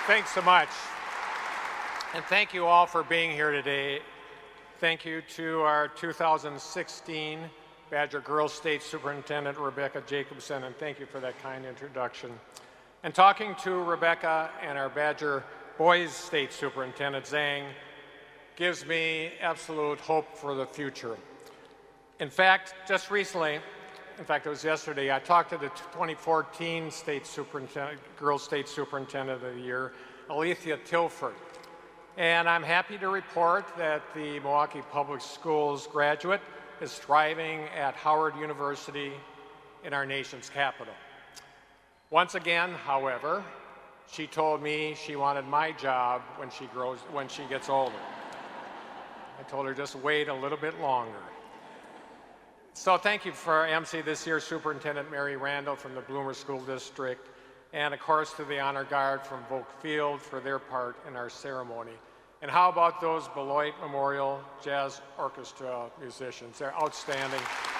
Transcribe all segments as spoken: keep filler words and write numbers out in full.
Thanks so much. And thank you all for being here today. Thank you to our two thousand sixteen Badger Girls State Superintendent, Rebecca Jacobson, and thank you for that kind introduction. And talking to Rebecca and our Badger Boys State Superintendent, Zhang, gives me absolute hope for the future. In fact, just recently, in fact, it was yesterday, I talked to the twenty fourteen State Superintendent, Girls State Superintendent of the Year, Alethea Tilford. And I'm happy to report that the Milwaukee Public Schools graduate is thriving at Howard University in our nation's capital. Once again, however, she told me she wanted my job when she grows, when she gets older. I told her just wait a little bit longer. So thank you for M C this year, Superintendent Mary Randall from the Bloomer School District, and of course to the Honor Guard from Volk Field for their part in our ceremony. And how about those Beloit Memorial Jazz Orchestra musicians? They're outstanding.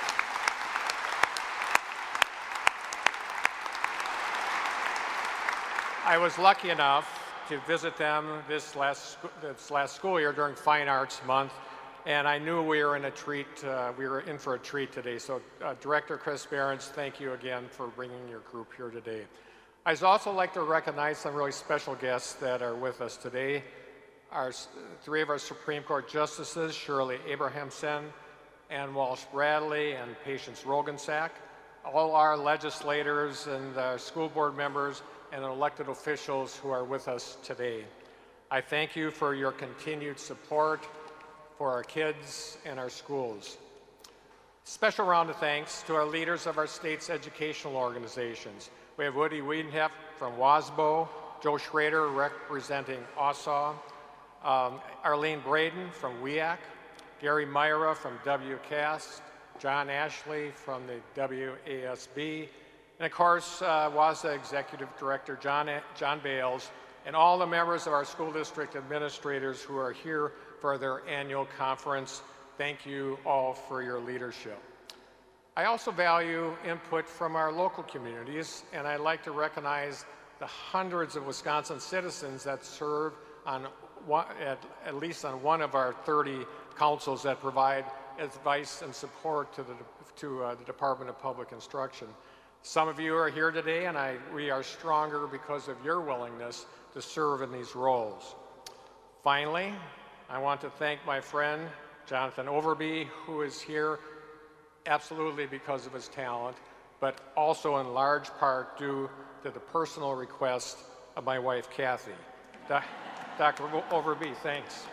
I was lucky enough to visit them this last, this last school year during Fine Arts Month, and I knew we were in a treat, uh, we were in for a treat today. So uh, Director Chris Behrens, thank you again for bringing your group here today. I'd also like to recognize some really special guests that are with us today. Our, three of our Supreme Court Justices, Shirley Abrahamson, Ann Walsh Bradley, and Patience Rogensack, all our legislators and uh, school board members and elected officials who are with us today. I thank you for your continued support for our kids and our schools. Special round of thanks to our leaders of our state's educational organizations. We have Woody Wiedenheft from WASBO, Joe Schrader representing OSSAW, um, Arlene Braden from W E A C, Gary Myra from W C A S T, John Ashley from the W A S B, and of course, uh, WASA Executive Director John, John Bales, and all the members of our school district administrators who are here for their annual conference. Thank you all for your leadership. I also value input from our local communities, and I'd like to recognize the hundreds of Wisconsin citizens that serve on one, at, at least on one of our thirty councils that provide advice and support to the, to, uh, the Department of Public Instruction. Some of you are here today, and I, we are stronger because of your willingness to serve in these roles. Finally, I want to thank my friend, Jonathan Overby, who is here absolutely because of his talent, but also in large part due to the personal request of my wife, Kathy. Doctor Overby, thanks.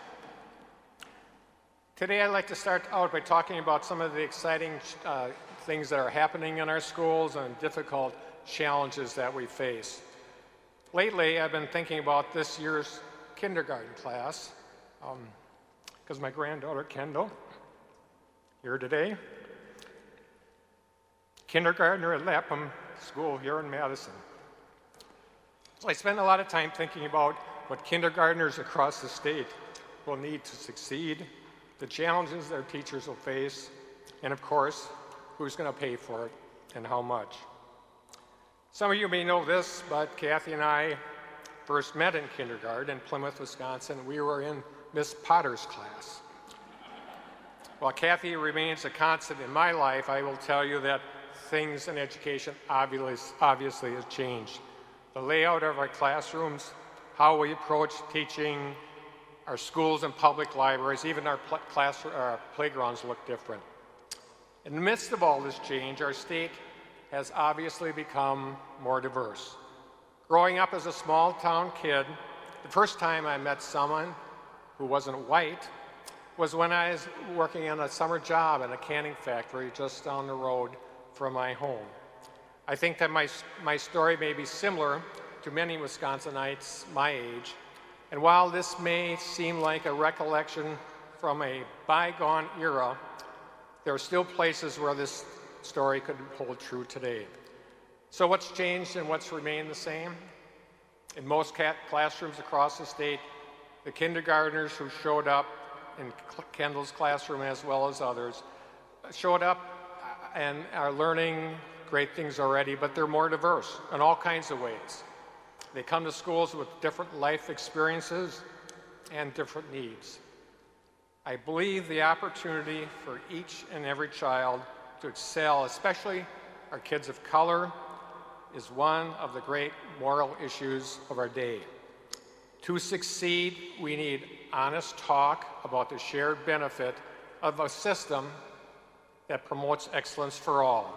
Today, I'd like to start out by talking about some of the exciting uh, things that are happening in our schools and difficult challenges that we face. Lately, I've been thinking about this year's kindergarten class, because um, my granddaughter, Kendall, here today, kindergartner at Lapham School here in Madison. So I spend a lot of time thinking about what kindergartners across the state will need to succeed, the challenges their teachers will face, and of course, who's going to pay for it and how much. Some of you may know this, but Kathy and I first met in kindergarten in Plymouth, Wisconsin. We were in Miss Potter's class. While Kathy remains a constant in my life, I will tell you that things in education obviously, obviously has changed. The layout of our classrooms, how we approach teaching, our schools and public libraries, even our pl class, our playgrounds look different. In the midst of all this change, our state has obviously become more diverse. Growing up as a small town kid, the first time I met someone who wasn't white was when I was working on a summer job in a canning factory just down the road from my home. I think that my, my story may be similar to many Wisconsinites my age, and while this may seem like a recollection from a bygone era, there are still places where this story could hold true today. So what's changed and what's remained the same? In most classrooms across the state, the kindergartners who showed up in Kendall's classroom as well as others showed up and are learning great things already, but they're more diverse in all kinds of ways. They come to schools with different life experiences and different needs. I believe the opportunity for each and every child to excel, especially our kids of color, is one of the great moral issues of our day. To succeed, we need honest talk about the shared benefit of a system that promotes excellence for all.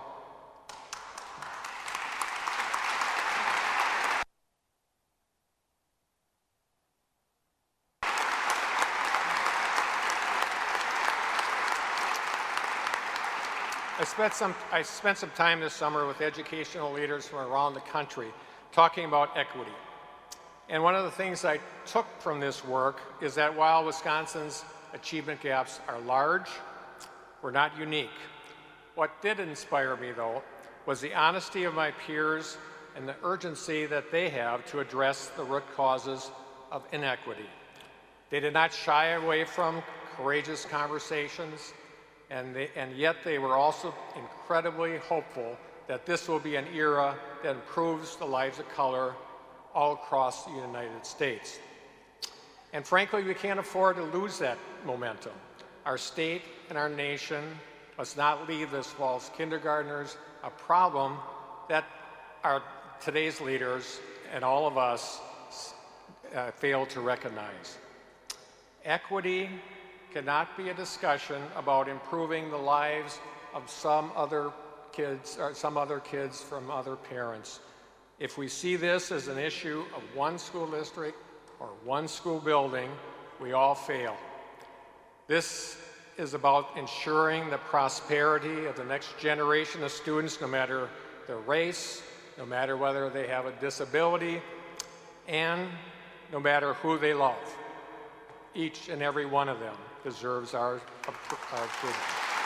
I spent, some, I spent some time this summer with educational leaders from around the country talking about equity. And one of the things I took from this work is that while Wisconsin's achievement gaps are large, we're not unique. What did inspire me, though, was the honesty of my peers and the urgency that they have to address the root causes of inequity. They did not shy away from courageous conversations, and, they, and yet they were also incredibly hopeful that this will be an era that improves the lives of color all across the United States. And frankly, we can't afford to lose that momentum. Our state and our nation must not leave this fall as kindergartners a problem that our today's leaders and all of us uh, fail to recognize. Equity cannot be a discussion about improving the lives of some other kids or some other kids from other parents. If we see this as an issue of one school district or one school building, we all fail. This is about ensuring the prosperity of the next generation of students, no matter their race, no matter whether they have a disability, and no matter who they love. Each and every one of them deserves our, our approval.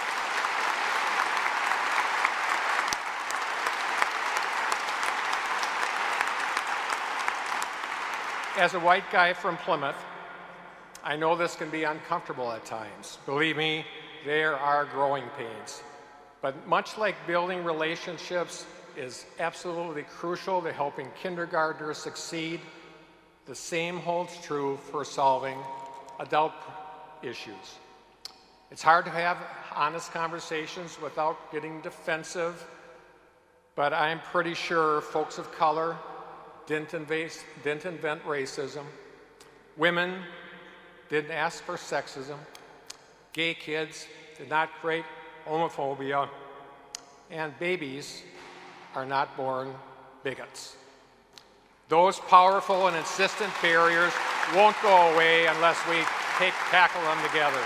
As a white guy from Plymouth, I know this can be uncomfortable at times. Believe me, there are growing pains. But much like building relationships is absolutely crucial to helping kindergartners succeed, the same holds true for solving adult issues. It's hard to have honest conversations without getting defensive, but I'm pretty sure folks of color didn't, invase, didn't invent racism. Women didn't ask for sexism. Gay kids did not create homophobia. And babies are not born bigots. Those powerful and insistent barriers won't go away unless we take, tackle them together.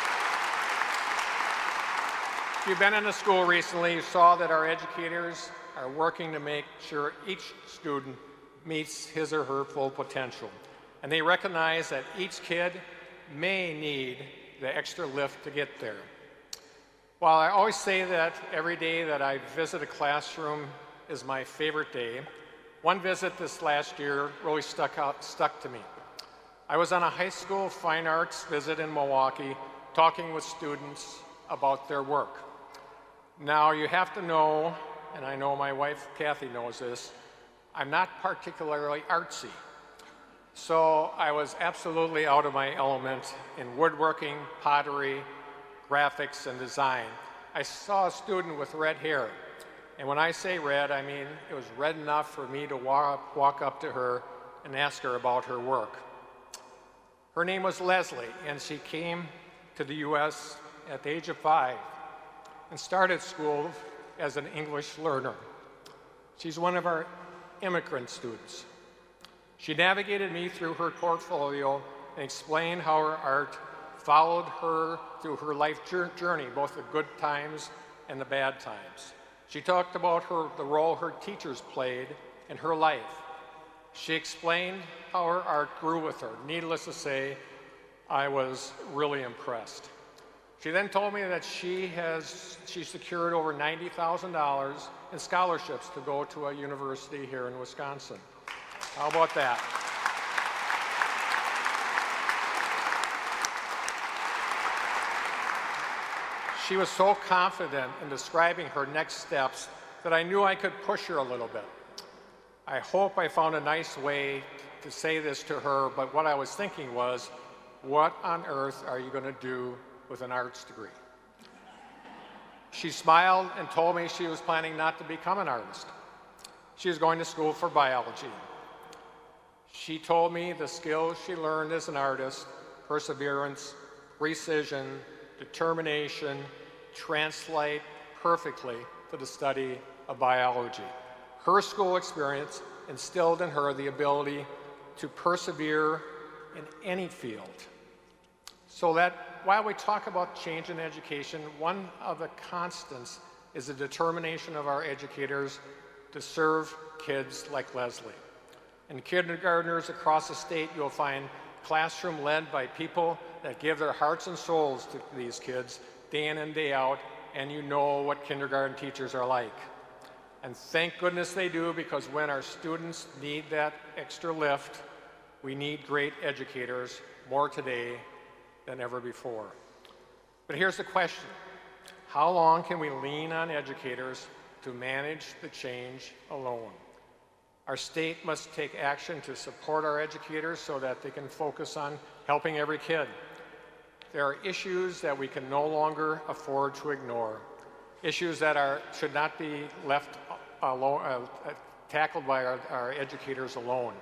If you've been in a school recently, you saw that our educators are working to make sure each student meets his or her full potential. And they recognize that each kid may need the extra lift to get there. While I always say that every day that I visit a classroom is my favorite day, one visit this last year really stuck out, stuck to me. I was on a high school fine arts visit in Milwaukee, talking with students about their work. Now you have to know, and I know my wife Kathy knows this, I'm not particularly artsy. So I was absolutely out of my element in woodworking, pottery, graphics, and design. I saw a student with red hair. And when I say red, I mean it was red enough for me to walk, walk up to her and ask her about her work. Her name was Leslie, and she came to the U S at the age of five and started school as an English learner. She's one of our immigrant students. She navigated me through her portfolio and explained how her art followed her through her life journey, both the good times and the bad times. She talked about her, the role her teachers played in her life. She explained how her art grew with her. Needless to say, I was really impressed. She then told me that she has she secured over ninety thousand dollars in scholarships to go to a university here in Wisconsin. How about that? She was so confident in describing her next steps that I knew I could push her a little bit. I hope I found a nice way to say this to her, but what I was thinking was, what on earth are you going to do with an arts degree? She smiled and told me she was planning not to become an artist. She was going to school for biology. She told me the skills she learned as an artist, perseverance, precision, determination, translate perfectly to the study of biology. Her school experience instilled in her the ability to persevere in any field. So that while we talk about change in education, one of the constants is the determination of our educators to serve kids like Leslie. In kindergartners across the state, you'll find classroom led by people that give their hearts and souls to these kids day in and day out, and you know what kindergarten teachers are like. And thank goodness they do, because when our students need that extra lift, we need great educators more today than ever before. But here's the question: how long can we lean on educators to manage the change alone? Our state must take action to support our educators so that they can focus on helping every kid. There are issues that we can no longer afford to ignore, issues that are, should not be left alone, uh, tackled by our, our educators alone.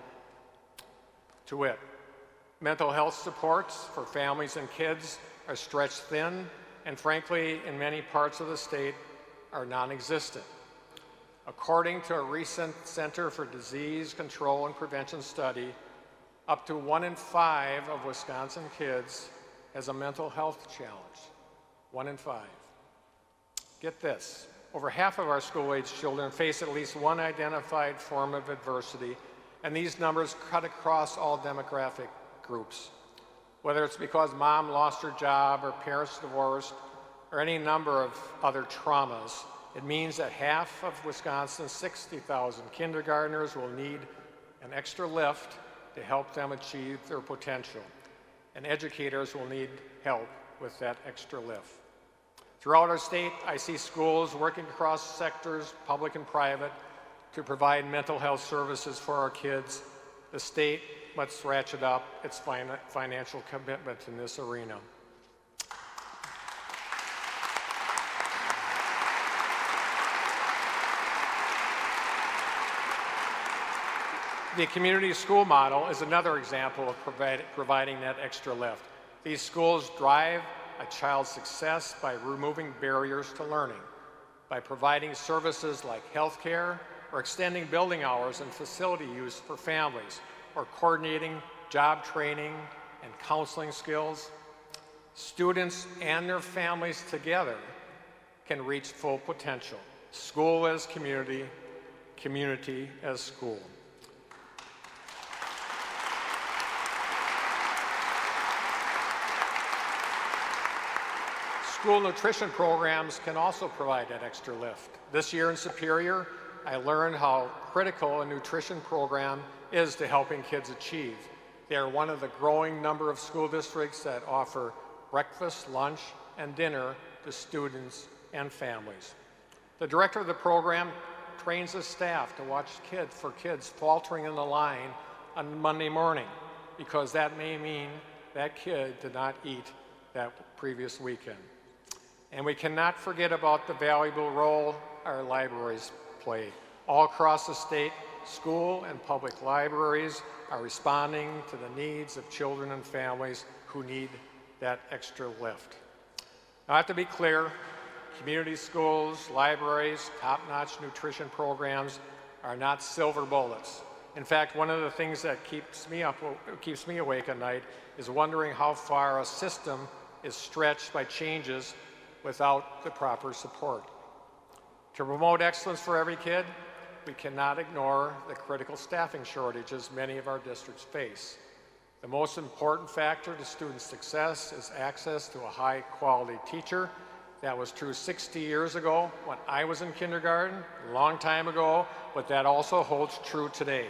To wit, mental health supports for families and kids are stretched thin, and frankly, in many parts of the state, are non-existent. According to a recent Center for Disease Control and Prevention study, up to one in five of Wisconsin kids has a mental health challenge. One in five. Get this, over half of our school-age children face at least one identified form of adversity, and these numbers cut across all demographic groups. Whether it's because mom lost her job or parents divorced or any number of other traumas, it means that half of Wisconsin's sixty thousand kindergartners will need an extra lift to help them achieve their potential, and educators will need help with that extra lift. Throughout our state, I see schools working across sectors, public and private, to provide mental health services for our kids. The state must ratchet up its fin financial commitment in this arena. The community school model is another example of provide, providing that extra lift. These schools drive a child's success by removing barriers to learning, by providing services like health care, or extending building hours and facility use for families, or coordinating job training and counseling skills. Students and their families together can reach full potential. School as community, community as school. School nutrition programs can also provide that extra lift. This year in Superior, I learned how critical a nutrition program is to helping kids achieve. They are one of the growing number of school districts that offer breakfast, lunch, and dinner to students and families. The director of the program trains the staff to watch kids for kids faltering in the line on Monday morning, because that may mean that kid did not eat that previous weekend. And we cannot forget about the valuable role our libraries play. All across the state, school and public libraries are responding to the needs of children and families who need that extra lift. Now, I have to be clear, community schools, libraries, top-notch nutrition programs are not silver bullets. In fact, one of the things that keeps me up, keeps me awake at night is wondering how far a system is stretched by changes without the proper support. To promote excellence for every kid, we cannot ignore the critical staffing shortages many of our districts face. The most important factor to student success is access to a high-quality teacher. That was true sixty years ago when I was in kindergarten, a long time ago, but that also holds true today.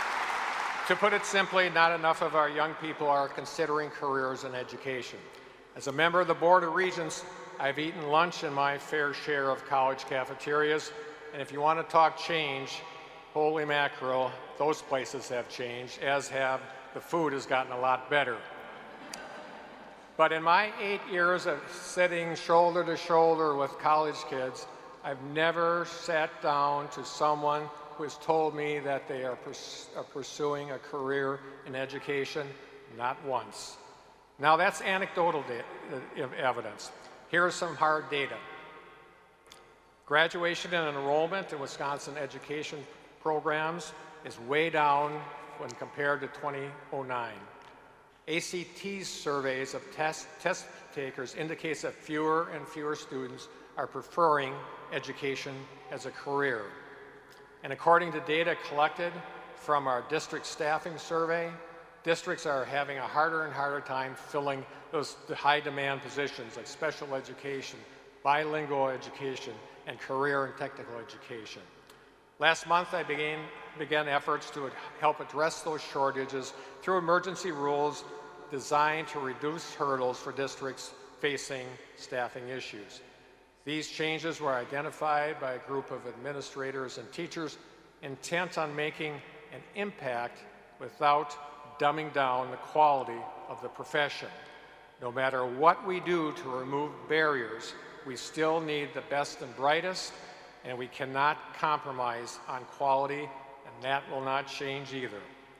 To put it simply, not enough of our young people are considering careers in education. As a member of the Board of Regents, I've eaten lunch in my fair share of college cafeterias, and if you want to talk change, holy mackerel, those places have changed, as have the food has gotten a lot better. But in my eight years of sitting shoulder to shoulder with college kids, I've never sat down to someone who has told me that they are, pers are pursuing a career in education, not once. Now that's anecdotal evidence. Here's some hard data. Graduation and enrollment in Wisconsin education programs is way down when compared to two thousand nine. A C T's surveys of test, test takers indicates that fewer and fewer students are preferring education as a career. And according to data collected from our district staffing survey, districts are having a harder and harder time filling those high demand positions like special education, bilingual education, and career and technical education. Last month, I began, began efforts to help address those shortages through emergency rules designed to reduce hurdles for districts facing staffing issues. These changes were identified by a group of administrators and teachers intent on making an impact without dumbing down the quality of the profession. No matter what we do to remove barriers, we still need the best and brightest, and we cannot compromise on quality, and that will not change either.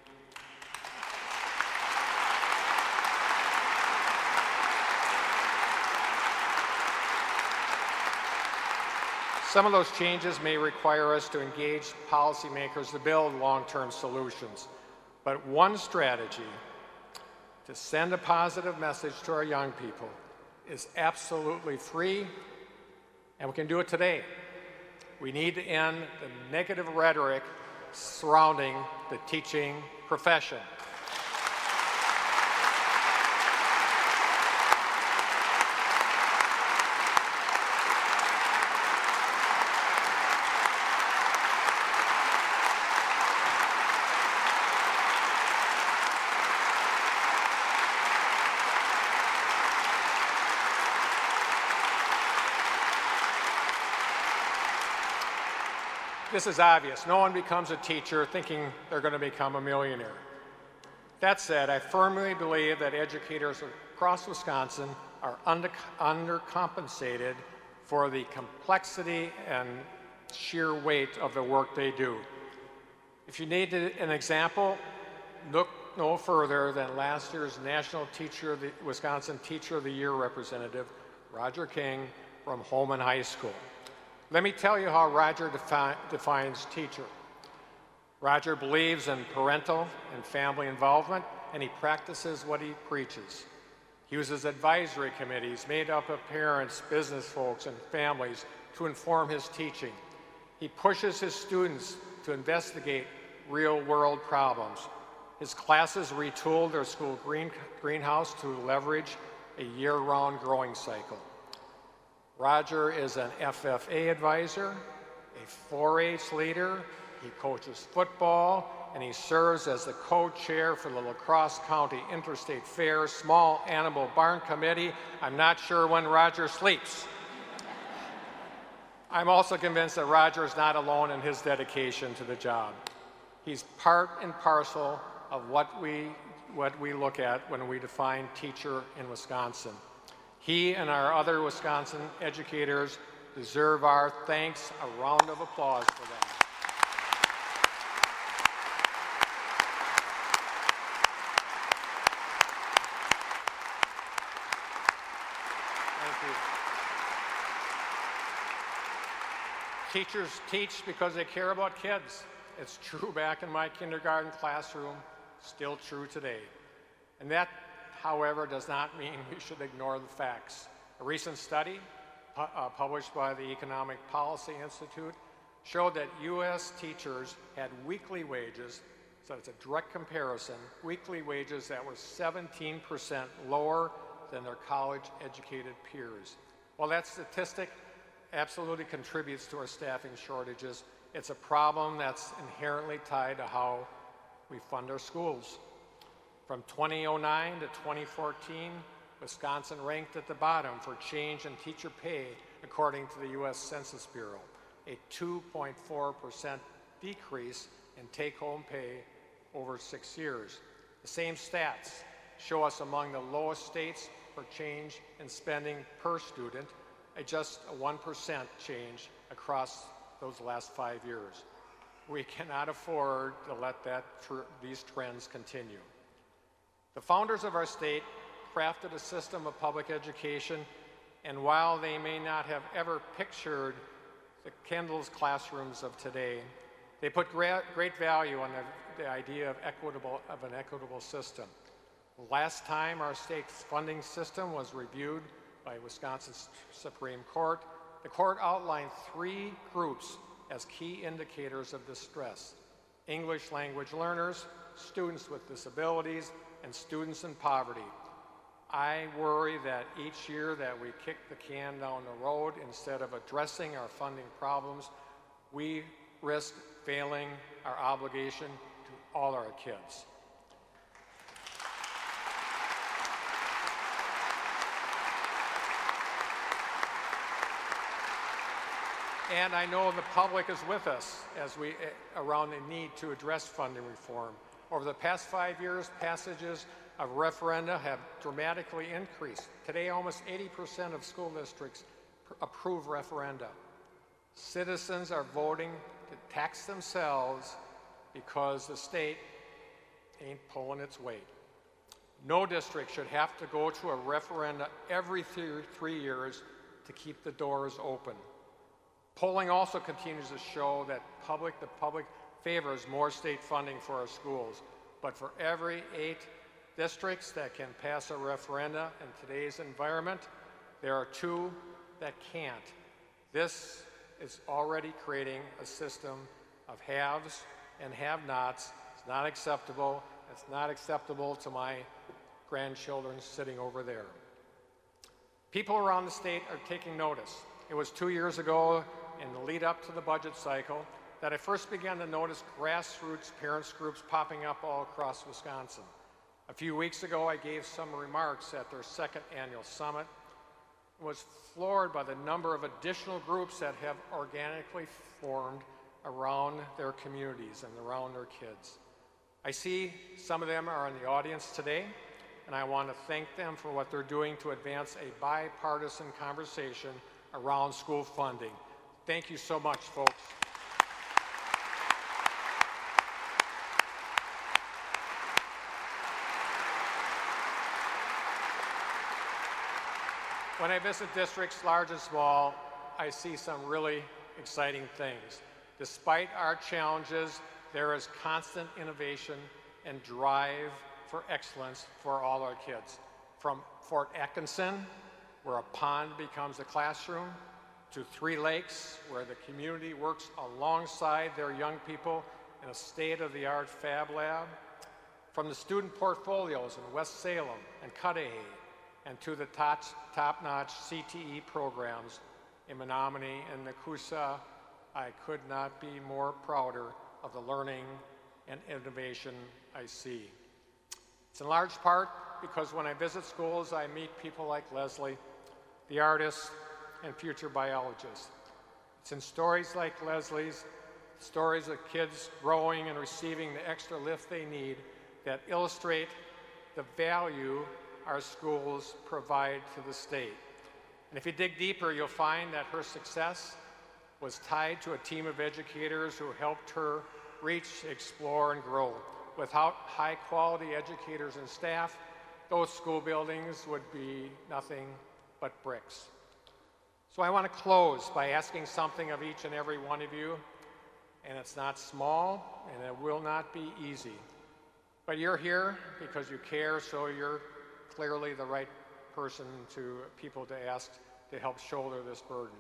Some of those changes may require us to engage policymakers to build long-term solutions, but one strategy to send a positive message to our young people is absolutely free, and we can do it today. We need to end the negative rhetoric surrounding the teaching profession. This is obvious. No one becomes a teacher thinking they're going to become a millionaire. That said, I firmly believe that educators across Wisconsin are under, undercompensated for the complexity and sheer weight of the work they do. If you need an example, look no further than last year's National Teacher of the, Wisconsin Teacher of the Year representative, Roger King from Holman High School. Let me tell you how Roger defi defines teacher. Roger believes in parental and family involvement, and he practices what he preaches. He uses advisory committees made up of parents, business folks, and families to inform his teaching. He pushes his students to investigate real-world problems. His classes retooled their school green greenhouse to leverage a year-round growing cycle. Roger is an F F A advisor, a four H leader, he coaches football, and he serves as the co-chair for the La Crosse County Interstate Fair Small Animal Barn Committee. I'm not sure when Roger sleeps. I'm also convinced that Roger is not alone in his dedication to the job. He's part and parcel of what we, what we look at when we define teacher in Wisconsin. He and our other Wisconsin educators deserve our thanks. A round of applause for them. Thank you. Teachers teach because they care about kids. It's true back in my kindergarten classroom, still true today. And that, however, does not mean we should ignore the facts. A recent study pu uh, published by the Economic Policy Institute showed that U S teachers had weekly wages, so it's a direct comparison, weekly wages that were seventeen percent lower than their college-educated peers. While that statistic absolutely contributes to our staffing shortages, it's a problem that's inherently tied to how we fund our schools. From two thousand nine to twenty fourteen, Wisconsin ranked at the bottom for change in teacher pay according to the U S Census Bureau, a two point four percent decrease in take-home pay over six years. The same stats show us among the lowest states for change in spending per student, a just a one percent change across those last five years. We cannot afford to let that tr- these trends continue. The founders of our state crafted a system of public education, and while they may not have ever pictured the Kendall's classrooms of today, they put gra- great value on the, the idea of equitable of an equitable system. Last time our state's funding system was reviewed by Wisconsin's Supreme Court, the court outlined three groups as key indicators of distress: English language learners, students with disabilities, and students in poverty. I worry that each year that we kick the can down the road instead of addressing our funding problems, we risk failing our obligation to all our kids. And I know the public is with us as we around the need to address funding reform. Over the past five years, passages of referenda have dramatically increased. Today, almost eighty percent of school districts approve referenda. Citizens are voting to tax themselves because the state ain't pulling its weight. No district should have to go to a referenda every th- three years to keep the doors open. Polling also continues to show that public, the public favors more state funding for our schools. But for every eight districts that can pass a referenda in today's environment, there are two that can't. This is already creating a system of haves and have-nots. It's not acceptable. It's not acceptable to my grandchildren sitting over there. People around the state are taking notice. It was two years ago in the lead up to the budget cycle that I first began to notice grassroots parents groups popping up all across Wisconsin. A few weeks ago, I gave some remarks at their second annual summit. I was floored by the number of additional groups that have organically formed around their communities and around their kids. I see some of them are in the audience today, and I want to thank them for what they're doing to advance a bipartisan conversation around school funding. Thank you so much, folks. When I visit districts large and small, I see some really exciting things. Despite our challenges, there is constant innovation and drive for excellence for all our kids. From Fort Atkinson, where a pond becomes a classroom, to Three Lakes, where the community works alongside their young people in a state-of-the-art Fab Lab, from the student portfolios in West Salem and Cudahy, and to the top, top-notch C T E programs in Menominee and Nakusa, I could not be more prouder of the learning and innovation I see. It's in large part because when I visit schools, I meet people like Leslie, the artist and future biologist. It's in stories like Leslie's, stories of kids growing and receiving the extra lift they need, that illustrate the value our schools provide to the state. And if you dig deeper, you'll find that her success was tied to a team of educators who helped her reach, explore, and grow. Without high-quality educators and staff, those school buildings would be nothing but bricks. So I want to close by asking something of each and every one of you, and it's not small, and it will not be easy. But you're here because you care, so you're clearly the right person to people to ask to help shoulder this burden.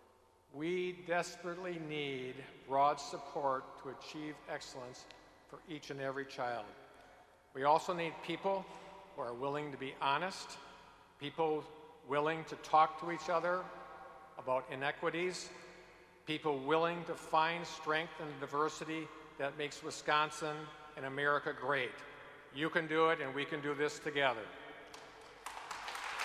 We desperately need broad support to achieve excellence for each and every child. We also need people who are willing to be honest, people willing to talk to each other about inequities, people willing to find strength in the diversity that makes Wisconsin and America great. You can do it, and we can do this together.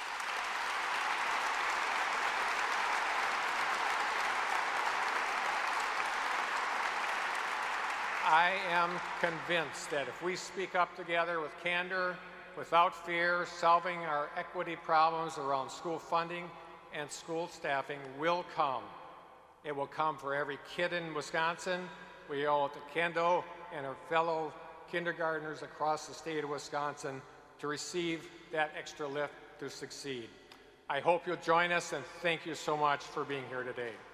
I am convinced that if we speak up together with candor, without fear, solving our equity problems around school funding and school staffing will come. It will come for every kid in Wisconsin. We owe it to Kendo and our fellow kindergartners across the state of Wisconsin to receive that extra lift to succeed. I hope you'll join us, and thank you so much for being here today.